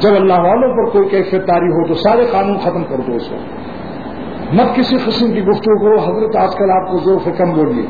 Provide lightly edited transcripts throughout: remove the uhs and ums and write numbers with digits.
جب اللہ والوں پر کوئی کیفیت طاری ہو تو سارے قانون ختم کر دو اس وقت، مت کسی قسم کی گفتگو کرو حضرت آج کل آپ کو زور سے کم بولیے.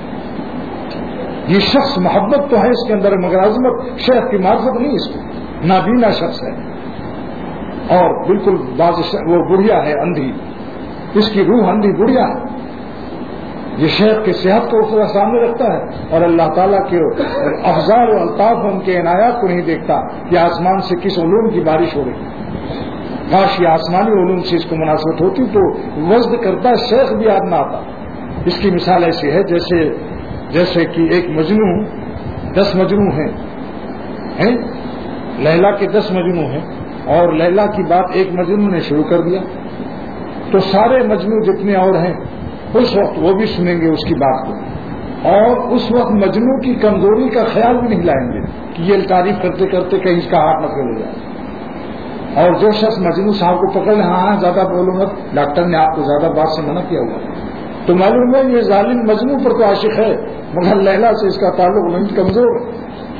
یہ شخص محبت تو ہے اس کے اندر مگر عظمت شیخ کی معرفت نہیں، اس کو نابینا شخص ہے اور بالکل وہ بڑھیا ہے، اندھی، اس کی روح اندھی بڑھیا ہے. یہ شیخ کی صحت کو اس سامنے رکھتا ہے اور اللہ تعالیٰ کے افضال و الطاف ان کے عنایات کو نہیں دیکھتا کہ آسمان سے کس علوم کی بارش ہو رہی. کاش یہ آسمانی علوم سے اس کو مناسبت ہوتی تو وزد کرتا شیخ بھی یاد نہ آتا. اس کی مثال ایسی ہے جیسے کہ ایک مجنو 10 مجنو ہیں، لیلا کے 10 مجنو ہیں اور لیلا کی بات ایک مجنو نے شروع کر دیا تو سارے مجنو جتنے اور ہیں اس وقت وہ بھی سنیں گے اس کی بات کو اور اس وقت مجنو کی کمزوری کا خیال بھی نہیں لائیں گے کہ یہ تعریف کرتے کرتے کہیں اس کا ہاتھ نہ پھیل جائے. اور جو شخص مجنو صاحب کو پکڑ لے ہاں زیادہ بولو مت، ڈاکٹر نے آپ کو زیادہ بات سے منع کیا ہوا تو معلوم ہے یہ ظالم مجنو پر تو عاشق ہے مگر لیلا سے اس کا تعلق نہیں، کمزور ہے.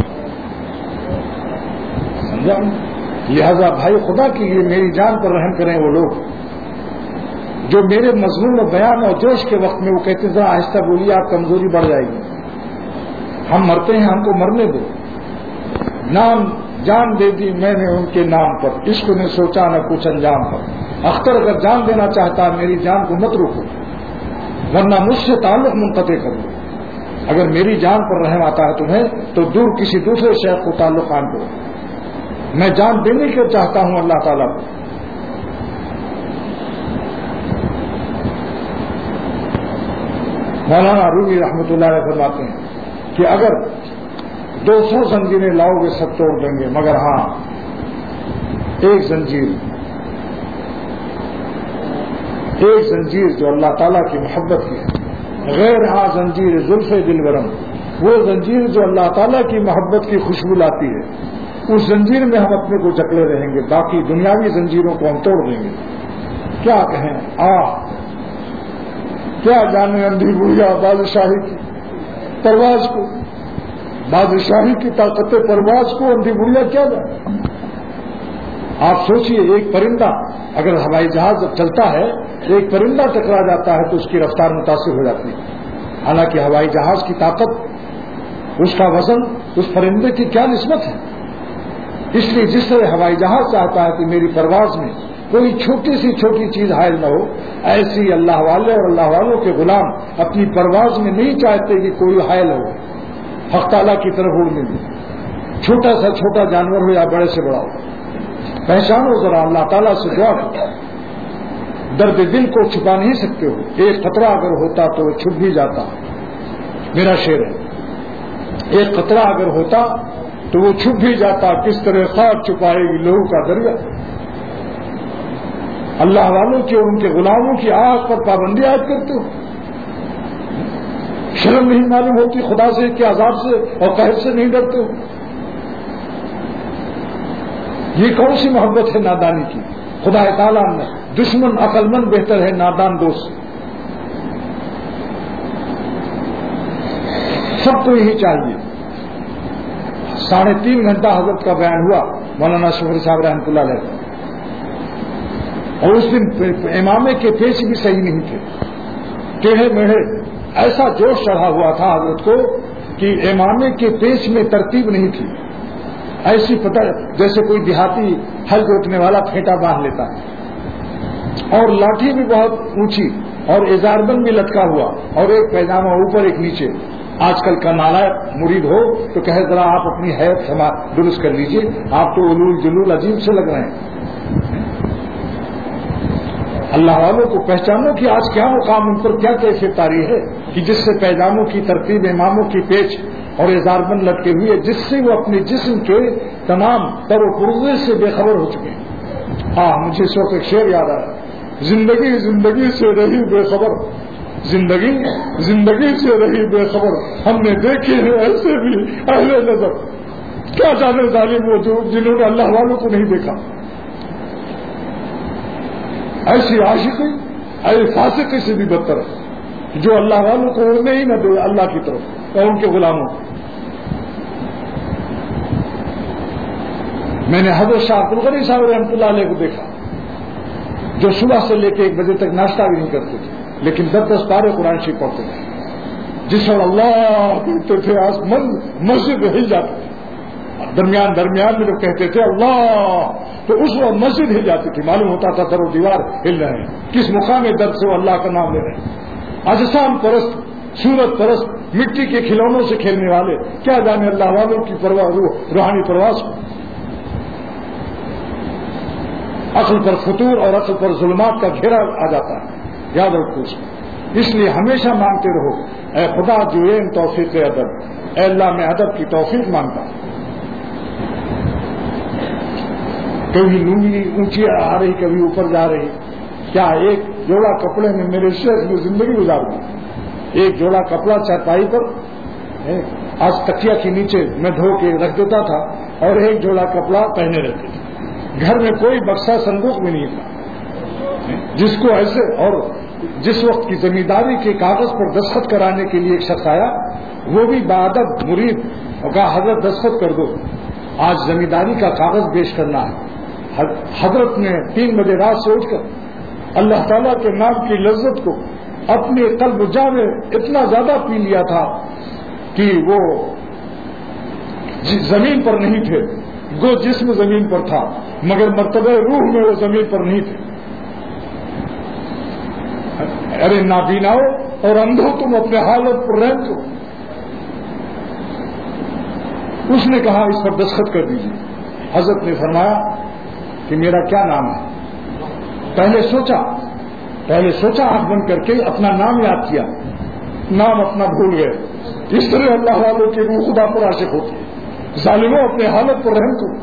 سمجھا؟ لہذا بھائی خدا کے لیے میری جان پر رحم کریں وہ لوگ جو میرے مضمون و بیان اور جوش کے وقت میں وہ کہتے ہیں ذرا آہستہ بولیے آپ کمزوری بڑھ جائے گی، ہم مرتے ہیں ہم کو مرنے دو. نام جان دے دی میں نے ان کے نام پر، عشق نے سوچا نہ کچھ انجام پر. اختر اگر جان دینا چاہتا ہے میری جان کو مت روکو ورنہ مجھ سے تعلق منقطع کر دو. اگر میری جان پر رحم آتا ہے تمہیں تو دور کسی دوسرے شیخ کو تعلق قائم کرو. میں جان دینے کو چاہتا ہوں اللہ تعالیٰ کو. مولانا رومی رحمۃ اللہ علیہ فرماتے ہیں کہ اگر 200 زنجیریں لاؤ گے سب توڑ دیں گے مگر ہاں ایک زنجیر جو اللہ تعالیٰ کی محبت کی ہے، غیر ہاں زنجیر زلف دلبرم، وہ زنجیر جو اللہ تعالیٰ کی محبت کی خوشبو لاتی ہے، اس زنجیر میں ہم اپنے کو جکڑے رہیں گے، باقی دنیاوی زنجیروں کو ہم توڑ دیں گے. کیا کہیں کیا جانے اندھی بڑھیا بادشاہی کی پرواز کو، بادشاہی کی طاقت پرواز کو اندھی بڑھیا کیا جانے. آپ سوچئے ایک پرندہ اگر ہوائی جہاز جب چلتا ہے ایک پرندہ ٹکرا جاتا ہے تو اس کی رفتار متاثر ہو جاتی ہے، حالانکہ ہوائی جہاز کی طاقت اس کا وزن اس پرندے کی کیا نسبت ہے. اس لیے جس طرح ہوائی جہاز چاہتا ہے کہ میری پرواز میں کوئی چھوٹی سی چھوٹی چیز حائل نہ ہو، ایسی اللہ والے اور اللہ والوں کے غلام اپنی پرواز میں نہیں چاہتے کہ کوئی حائل ہو حق تعالیٰ کی طرف اڑنے میں، چھوٹا سا چھوٹا جانور ہو یا بڑے سے بڑا ہو. پہچانو ذرا اللہ تعالیٰ سے دعا کرو، درد دل کو چھپا نہیں سکتے ہو، ایک قطرہ اگر ہوتا تو وہ چھپ بھی جاتا. میرا شعر ہے، ایک قطرہ اگر ہوتا تو وہ چھپ بھی جاتا، کس طرح خاک چھپائے گی لہو کا دریا. اللہ والوں کے اور ان کے غلاموں کی آگ پر پابندی عائد کرتے ہو، شرم نہیں معلوم ہوتی خدا سے کہ عذاب سے اور قہر سے نہیں ڈرتے ہو. یہ کون سی محبت ہے نادانی کی. خدا تعالیٰ نے دشمن عقل مند بہتر ہے نادان دوست. سب کو یہی چاہیے. 3.5 گھنٹہ حضرت کا بیان ہوا مولانا شفیع صاحب رحمۃ اللہ علیہ، اور اس دن امامے کے پیش بھی صحیح نہیں تھے، ٹیڑھے میڑھے. ایسا جوش چڑھا ہوا تھا حضرت کو کہ امامے کے پیش میں ترتیب نہیں تھی. ایسی پتہ جیسے کوئی دیہاتی ہل جوتنے والا پھینٹا باندھ لیتا ہے، اور لاٹھی بھی بہت اونچی اور ازاربند بھی لٹکا ہوا اور ایک پیجامہ اوپر ایک نیچے. آج کل کا نالائق مرید ہو تو کہے ذرا آپ اپنی حیرت درست کر لیجئے، آپ تو علول جلول عجیب سے لگ رہے ہیں. اللہ والوں کو پہچانو کہ آج کیا مقام ان پر کیا کیفیت طاری ہے کہ جس سے پیجاموں کی ترتیب اماموں کی پیچ اور ازاربند لٹکے ہوئے جس سے وہ اپنے جسم کے تمام تر و پرزے سے بے خبر ہو چکے ہیں. مجھے اس وقت ایک شعر یاد آ رہا ہے، زندگی سے رہی بے خبر، زندگی سے رہی بے خبر، ہم نے دیکھے ہیں ایسے بھی اہل نظر. کیا جانے ظالم وہ جنہوں نے اللہ والوں کو نہیں دیکھا. ایسی عاشقی ایسی فاسقی سے بھی بدتر ہے جو اللہ والوں کو اڑنے ہی نہ دے اللہ کی طرف اور ان کے غلاموں کو. میں نے حضرت شاہ عبد الغنی صاحب رحمۃ اللہ علیہ کو دیکھا جو صبح سے لے کے 1 بجے تک ناشتہ بھی نہیں کرتے تھے، لیکن 10 پارے قرآن شریف پڑھتے تھے. جس وقت اللہ کہتے تھے مسجد ہل جاتی تھی، درمیان میں جب کہتے تھے اللہ تو اس وقت مسجد ہل جاتی تھی، معلوم ہوتا تھا در و دیوار ہل رہے ہیں، کس مقام درد سے وہ اللہ کا نام لے رہے ہیں. اجسام پرست، صورت پرست، مٹی کے کھلونوں سے کھیلنے والے، کیا جانے اللہ والوں کی روحانی پرواز کو. عقل پر فطور اور عقل پر ظلمات کا گھیرا آ جاتا ہے، یاد رکھو اس کو. اس لیے ہمیشہ مانگتے رہو اے خدا جو توفیق ادب، اے اللہ میں ادب کی توفیق مانگتا ہوں. کبھی لنگی اونچی آ رہی، کبھی اوپر جا رہی. کیا ایک جوڑا کپڑے میں میرے شیخ میں زندگی گزار دی. ایک جوڑا کپڑا چارپائی پر آج تکیا کے نیچے میں دھو کے رکھ دیتا تھا اور ایک جوڑا کپڑا پہنے رہتے تھے. گھر میں کوئی بکسا صندوق بھی نہیں تھا. جس کو ایسے، اور جس وقت کی زمینداری کے کاغذ پر دستخط کرانے کے لیے ایک شخص آیا، وہ بھی بادب مرید، اور کہا حضرت دستخط کر دو، آج زمینداری کا کاغذ پیش کرنا ہے. حضرت نے 3 بجے رات سے اٹھ کر اللہ تعالیٰ کے نام کی لذت کو اپنے قلب جا میں اتنا زیادہ پی لیا تھا کہ وہ زمین پر نہیں تھے، گو جسم زمین پر تھا مگر مرتبہ روح میں وہ زمین پر نہیں تھے. ارے نابیناؤ اور اندھو تم اپنے حالت پر رہن دو. اس نے کہا اس پر دستخط کر دیجیے. حضرت نے فرمایا کہ میرا کیا نام ہے. پہلے سوچا آنکھ بند کر کے اپنا نام یاد کیا، نام اپنا بھول گئے. اس طرح اللہ والوں کی روح خدا پر عاشق ہوتی ہے. ظالموں اپنے حالت پر رحم کرو.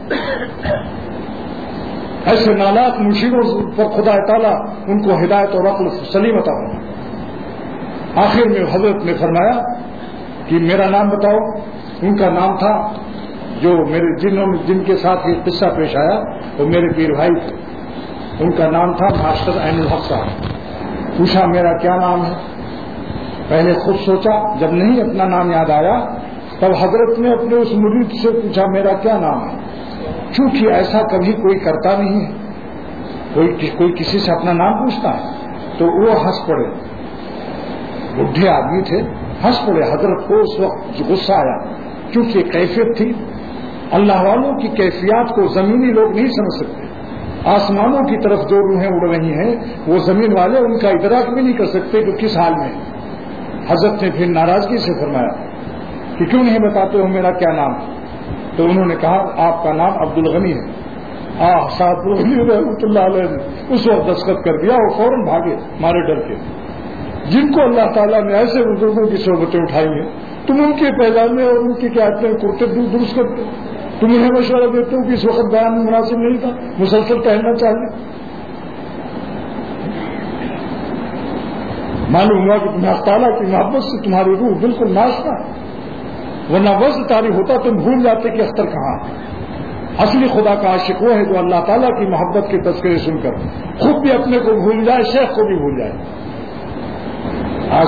ایسے نالاک مشیروں پر خدا تعالیٰ ان کو ہدایت اور عقل سلیم عطا فرمائے. آخر میں حضرت نے فرمایا کہ میرا نام بتاؤ. ان کا نام تھا جو میرے جن کے ساتھ یہ قصہ پیش آیا وہ میرے پیر بھائی تھے. ان کا نام تھا ماسٹر عین الحق صاحب. پوچھا میرا کیا نام ہے. پہلے خود سوچا، جب نہیں اپنا نام یاد آیا تب حضرت نے اپنے اس مرید سے پوچھا میرا کیا نام ہے. چونکہ ایسا کبھی کوئی کرتا نہیں ہے، کوئی کسی سے اپنا نام پوچھتا ہے تو وہ ہنس پڑے. بڈھے آدمی تھے، ہنس پڑے. حضرت کو اس وقت غصہ آیا کیونکہ کیفیت تھی. اللہ والوں کی کیفیات کو زمینی لوگ نہیں سمجھ سکتے. آسمانوں کی طرف جو روحیں اڑ رہی ہیں وہ زمین والے ان کا ادراک بھی نہیں کر سکتے کہ کس حال میں. حضرت نے پھر ناراضگی سے فرمایا کہ کیوں نہیں بتاتے ہو میرا کیا نام. تو انہوں نے کہا آپ کا نام عبد الغنی ہے. صاحب رحمۃ اللہ علیہ نے اس وقت دستخط کر دیا. وہ فوراً بھاگے مارے ڈر کے. جن کو اللہ تعالیٰ نے ایسے بزرگوں کی صحبتیں اٹھائی ہیں، تم ان کے پیغامے اور ان کی کیا کہتے ہیں کرتے درست کرتے. تم انہیں مشورہ دیتے ہو کہ اس وقت بیان مناسب نہیں تھا، مسلسل پہننا چاہیے. معلوم ہوا کہ تمہیں اللہ تعالیٰ کی محبت سے تمہاری روح بالکل ناشنا ہے. ورنہ وزن طاری ہوتا تم بھول جاتے کہ اختر کہاں. اصلی خدا کا عاشق وہ ہے جو اللہ تعالیٰ کی محبت کے تذکرے سن کر خود بھی اپنے کو بھول جائے، شیخ کو بھی بھول جائے. آج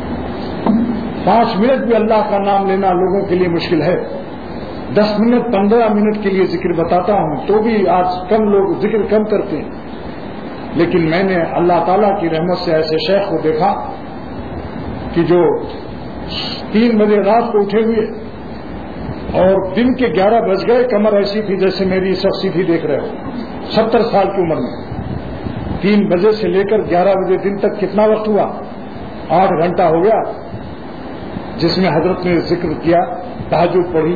5 منٹ بھی اللہ کا نام لینا لوگوں کے لیے مشکل ہے. 10 منٹ 15 منٹ کے لیے ذکر بتاتا ہوں تو بھی آج کم لوگ ذکر کم کرتے ہیں. لیکن میں نے اللہ تعالیٰ کی رحمت سے ایسے شیخ کو دیکھا کہ جو 3 بجے رات کو اٹھے ہوئے اور دن کے 11 بج گئے، کمر ایسی تھی جیسے میری شخصی تھی، دیکھ رہے ہو 70 سال کی عمر میں. 3 بجے سے لے کر 11 بجے دن تک کتنا وقت ہوا؟ 8 گھنٹہ ہو گیا، جس میں حضرت نے ذکر کیا، تہجد پڑھی،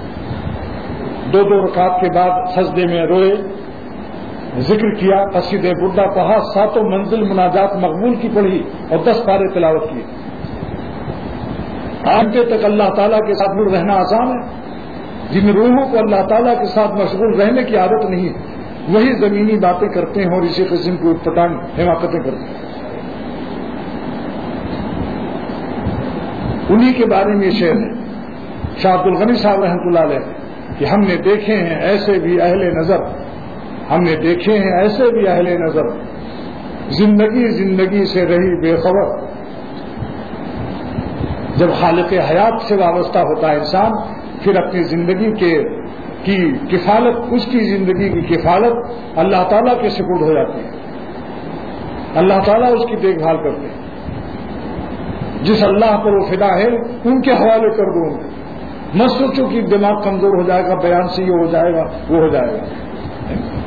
2 رکعت کے بعد سجدے میں روئے، ذکر کیا، قصیدہ بردہ پڑھا، 7 منزل مناجات مقبول کی پڑھی اور 10 پارے تلاوت کیے. آگے تک اللہ تعالیٰ کے ساتھ مل رہنا آسان ہے. جن روحوں کو اللہ تعالیٰ کے ساتھ مشغول رہنے کی عادت نہیں ہے وہی زمینی باتیں کرتے ہیں اور اسی قسم کی اٹپٹان حماقتیں کرتے ہیں. انہی کے بارے میں یہ شعر ہے شاہ عبد الغنی صاحب رحمۃ اللہ علیہ کہ ہم نے دیکھے ہیں ایسے بھی اہل نظر، ہم نے دیکھے ہیں ایسے بھی اہل نظر، زندگی سے رہی بے خبر. جب خالق حیات سے وابستہ ہوتا ہے انسان پھر اپنی زندگی کے کی کفالت، اس کی زندگی کی کفالت اللہ تعالیٰ کے سپرد ہو جاتی ہے، اللہ تعالیٰ اس کی دیکھ بھال کرتے ہیں۔ جس اللہ پر وہ فدا ہے ان کے حوالے کر دو، مت سوچو کہ دماغ کمزور ہو جائے گا، بیان سے یہ ہو جائے گا وہ ہو جائے گا۔